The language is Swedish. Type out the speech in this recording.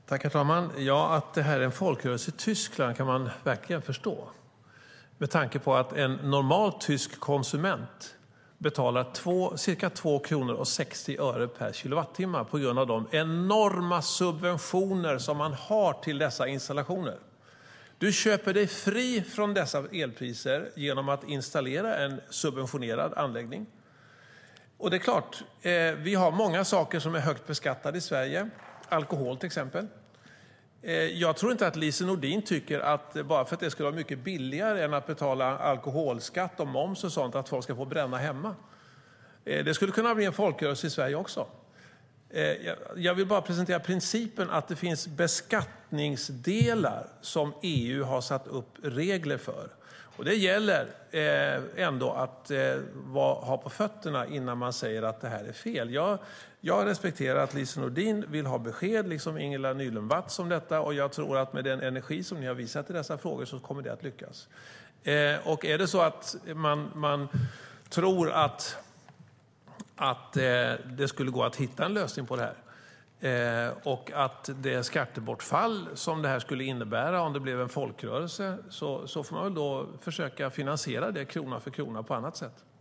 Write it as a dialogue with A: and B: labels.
A: Tack herr talman. Ja, att det här är en folkrörelse i Tyskland kan man verkligen förstå. Med tanke på att en normal tysk konsument betalar cirka 2,60 kronor per kilowattimme på grund av de enorma subventioner som man har till dessa installationer. Du köper dig fri från dessa elpriser genom att installera en subventionerad anläggning. Och det är klart, vi har många saker som är högt beskattade i Sverige. Alkohol till exempel. Jag tror inte att Lise Nordin tycker att bara för att det skulle vara mycket billigare än att betala alkoholskatt och moms och sånt att folk ska få bränna hemma. Det skulle kunna bli en folkrörelse i Sverige också. Jag vill bara presentera principen att det finns beskattningsdelar som EU har satt upp regler för. Och det gäller ändå att ha på fötterna innan man säger att det här är fel. Jag respekterar att Lise Nordin vill ha besked, liksom Ingela Nylund Watz om detta. Och jag tror att med den energi som ni har visat i dessa frågor så kommer det att lyckas. Och är det så att man tror att det skulle gå att hitta en lösning på det här och att det skattebortfall som det här skulle innebära om det blev en folkrörelse så får man väl då försöka finansiera det krona för krona på annat sätt.